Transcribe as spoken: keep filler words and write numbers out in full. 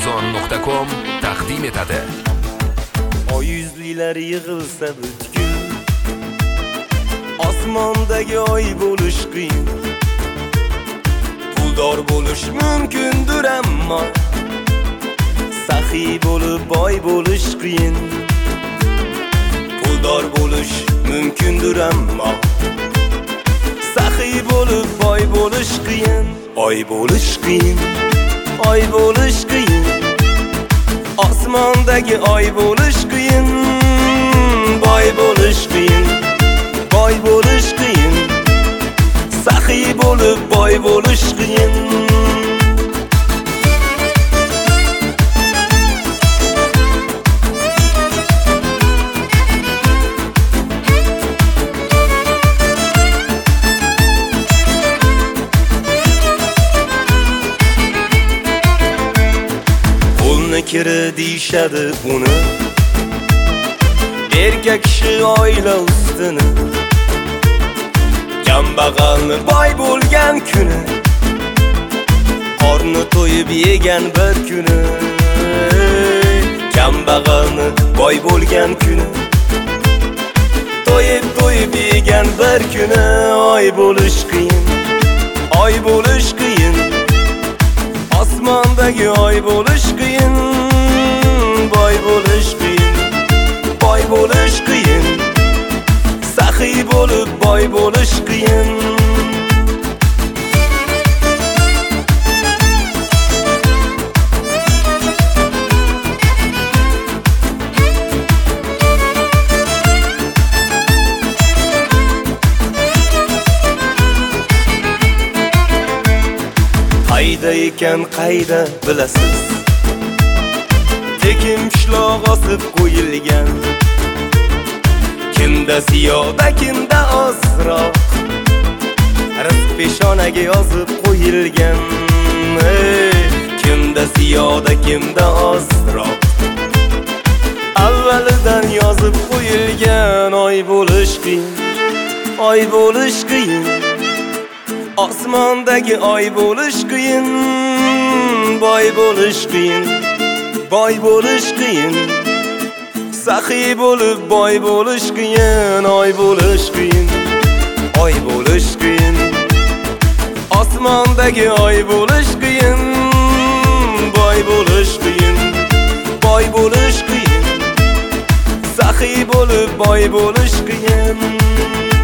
arzon nuqta com taqdim etadi. Oy yuzlilar yig'ilsa butkul, osmondagi oy bo'lish qiyin. Puldor bo'lish mumkindir ammo saxiy bo'lib boy bo'lish qiyin. Puldor bo'lish mumkindir ammo saxiy bo'lib boy bo'lish qiyin. Oy bo'lish qiyin, oy bo'lish qiyin. Osmondagi oy bo'lish qiyin. Boy bo'lish qiyin, boy bo'lish qiyin. Saxiy bo'lib boy bo'lish qiyin. Kiri deyishadi buni, erkak kishi oila ustini. Kambag'alni boy bo'lgan kuni, qorni to'yib yegan bir kuni. Kambag'alni boy bo'lgan kuni, to'yib to'yib yegan bir kuni. Oy bo'lish qiyin, oy bo'lish qiyin. Osmondagi oy bo'lish qiyin. Boy bo'lish qiyin, boy bo'lish qiyin. Saxiy bo'lib boy bo'lish qiyin. Qayda ekan qayda bilasiz, tekin pishloq osib qo'yilgan. Kimda ziyoda, kimda ozroq, rizq peshonaga yozib qo'yilgan. Hey, kimda ziyoda, kimda ozroq, avvalidan yozib qo'yilgan. Oy bo'lish qiyin, oy bo'lish qiyin. Osmondagi oy bo'lish qiyin. Boy bo'lish qiyin, boy bo'lish qiyin. Saxiy bo'lib boy bo'lish qiyin. Oy bo'lish qiyin, oy bo'lish qiyin. Osmondagi oy bo'lish qiyin. Boy bo'lish qiyin, boy bo'lish qiyin. Saxiy bo'lib boy bo'lish qiyin.